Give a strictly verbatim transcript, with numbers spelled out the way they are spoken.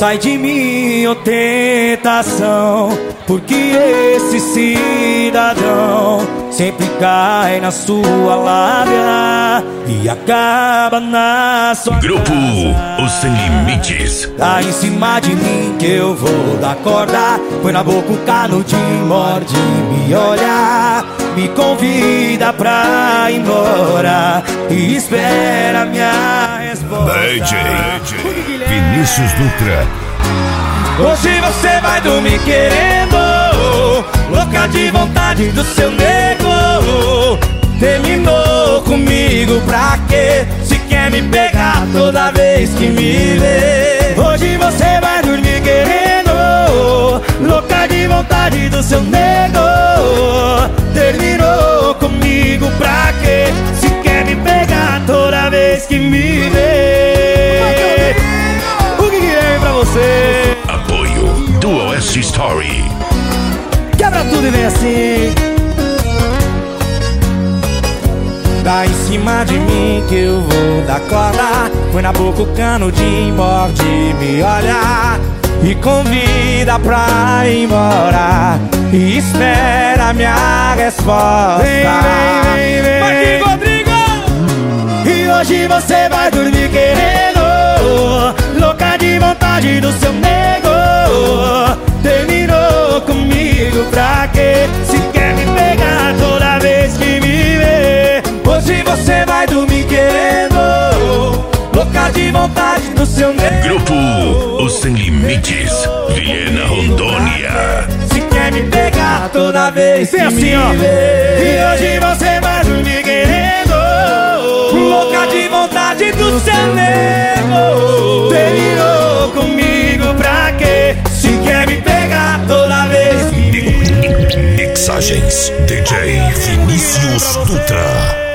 Sai de mim, ô tentação, porque esse cidadão sempre cai na sua lábia e acaba na sua Grupo casa. Os Sem Limites. Tá em cima de mim que eu vou dar corda. Põe na boca o canudinho, morde, me olha, me convida pra ir embora e espera minha resposta. D J Vinícius Dutra. Hoje você vai dormir querendo, louca de vontade do seu nego. Terminou comigo pra quê? Se quer me pegar toda vez que me vê. Hoje você vai dormir querendo, louca de vontade do seu nego. Terminou comigo pra quê? Se quer me pegar toda vez que me vê. O que que é pra você? Apoio Dual S Story. Quebra tudo e vem assim. Dá em cima de mim que eu vou dar corda. Põe na boca o canudinho, morde, me olha e convida pra ir embora e espera minha resposta. Vem, vem, vem, vem. Marquinhos Rodrigo. E hoje você vai dormir querendo, louca de vontade do seu nego. Terminou comigo pra quê? Se quer me pegar toda vez que me vê. Hoje você vai dormir querendo, louca de vontade do seu nego. Grupo Os Sem Limites, Viena, Rondônia. Se quer me pegar toda vez que assim, me ó. vê. E hoje você vai dormir querendo, louca de vontade do seu nego. Terminou comigo pra quê? Se quer me pegar toda vez que me vê. Mixagens D J Vinícius Dutra.